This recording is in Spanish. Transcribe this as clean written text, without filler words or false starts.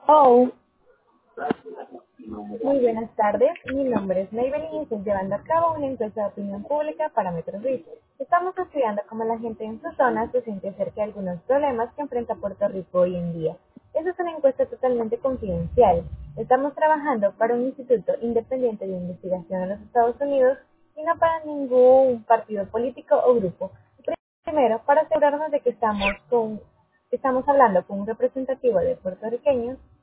Oh, muy buenas tardes. Mi nombre es Maybelline y estoy llevando a cabo una encuesta de opinión pública para MetroRisk. Estamos estudiando cómo la gente en su zona se siente acerca de algunos problemas que enfrenta Puerto Rico hoy en día. Esta es una encuesta totalmente confidencial. Estamos trabajando para un instituto independiente de investigación en los Estados Unidos y no para ningún partido político o grupo. Primero, para asegurarnos de que estamos hablando con un representativo de puertorriqueños,